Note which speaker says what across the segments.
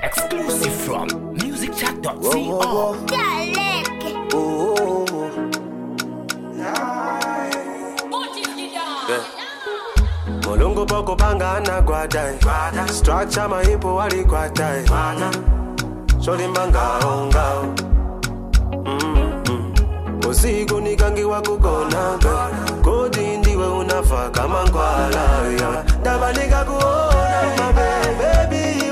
Speaker 1: Exclusive from musicchat.co.
Speaker 2: Molongo poko panga na guadai. Structure my hippo wali guadai. Shori manga onga. Osigo nikangi wakugona. Kodi ndiwe unafa kama ngwala. Dabanika kuona my baby.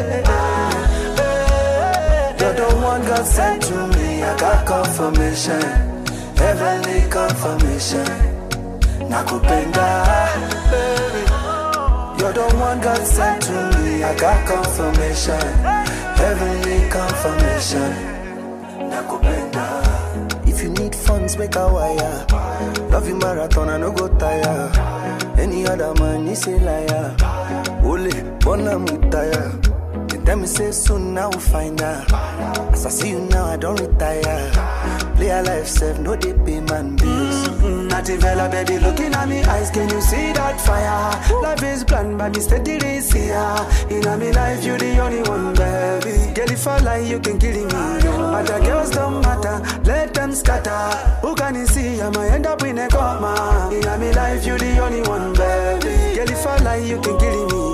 Speaker 2: You're the one God sent to me. I got confirmation, heavenly confirmation. Nakupenda, baby. You're the one God sent to me. I got confirmation, heavenly confirmation. Nakupenda. If you need funds, make a wire. Love you marathon, I no go tire. Any other man is a liar. Ole, bona mutaya. They tell me say soon now we'll find out. As I see you now, I don't retire. Play a life safe, no they pay man bills. Nativella, baby, looking at me eyes, can you see that fire? Life is planned by me steadily, see ya. In my life, you the only one, baby. Girl, if I lie, you can kill me. Other girls don't matter, let them scatter. Who can you see? I might end up in a coma. In my life, you the only one, baby. Girl, if I lie, you can kill me.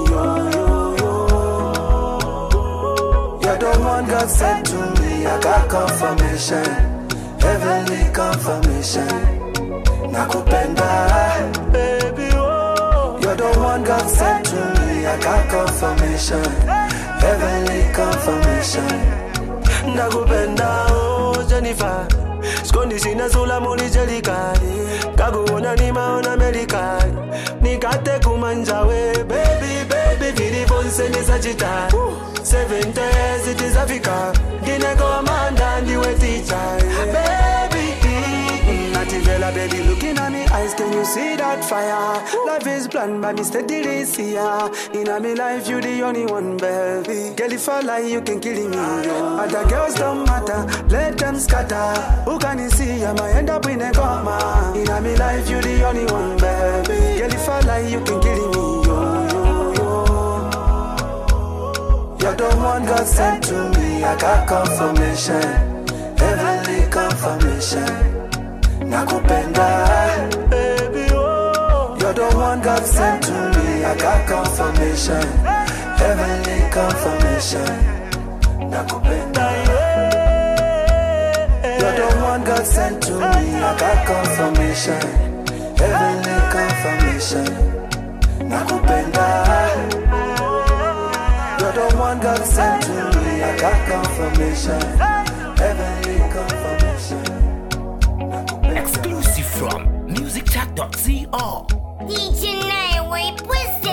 Speaker 2: You're the one God sent to me. I got confirmation, heavenly confirmation. Nakupenda, baby. Oh. You're the one God sent to me. I got confirmation, heavenly confirmation. Nakupenda, oh Jennifer. Skondi sina sula muli jelikali. Kaguona ni maona melikali. Nikate kumanjawe, baby, baby. Vidi vonse ni sajita. 7 days it is Africa. Gine commander ndiwe teacher, baby. Nativella, baby, looking at me eyes, can you see that fire? Life is planned by me steadily, see ya. In my life, you the only one, baby. Girl, if I lie, you can kill me. Other girls don't matter, let them scatter. Who can you see? I might end up in a coma. In my life, you the only one, baby. Girl, if I lie, you can kill me. You're the one God sent to me. I got confirmation, heavenly confirmation. Nakupenda, baby. Oh. You're the one God sent to me. I got confirmation, heavenly confirmation. Nakupenda. You're the one God sent to me. I got confirmation, heavenly confirmation. Nakupenda. You're the one God sent to me. I got confirmation, heavenly confirmation.
Speaker 1: Exclusive from musicchat.co.
Speaker 3: DJ Nightwave,